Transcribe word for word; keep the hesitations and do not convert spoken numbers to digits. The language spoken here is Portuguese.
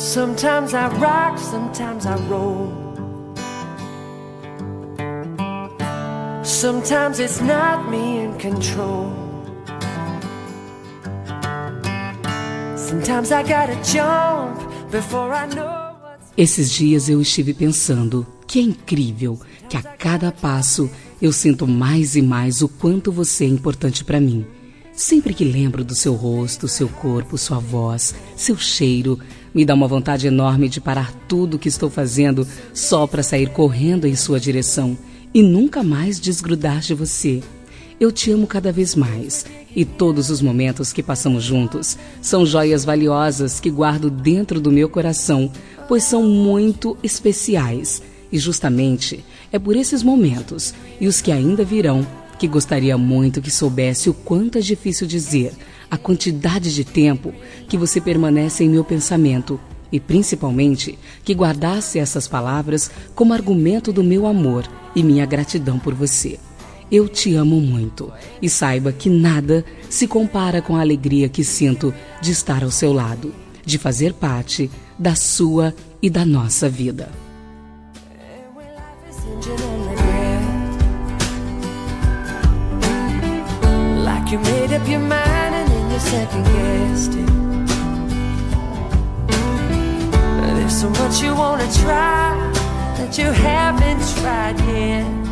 Sometimes I rock, sometimes I roll. Sometimes it's not me in control. Sometimes I gotta jump before I know what's... Esses dias eu estive pensando que é incrível que a cada passo eu sinto mais e mais o quanto você é importante para mim. Sempre que lembro do seu rosto, seu corpo, sua voz, seu cheiro, me dá uma vontade enorme de parar tudo o que estou fazendo só para sair correndo em sua direção e nunca mais desgrudar de você. Eu te amo cada vez mais e todos os momentos que passamos juntos são joias valiosas que guardo dentro do meu coração, pois são muito especiais. E justamente é por esses momentos e os que ainda virão que gostaria muito que soubesse o quanto é difícil dizer a quantidade de tempo que você permanece em meu pensamento e principalmente que guardasse essas palavras como argumento do meu amor e minha gratidão por você. Eu te amo muito e saiba que nada se compara com a alegria que sinto de estar ao seu lado, de fazer parte da sua e da nossa vida. Like you made up your mind and then you second guessed it. There's so much you wanna try that you haven't tried yet.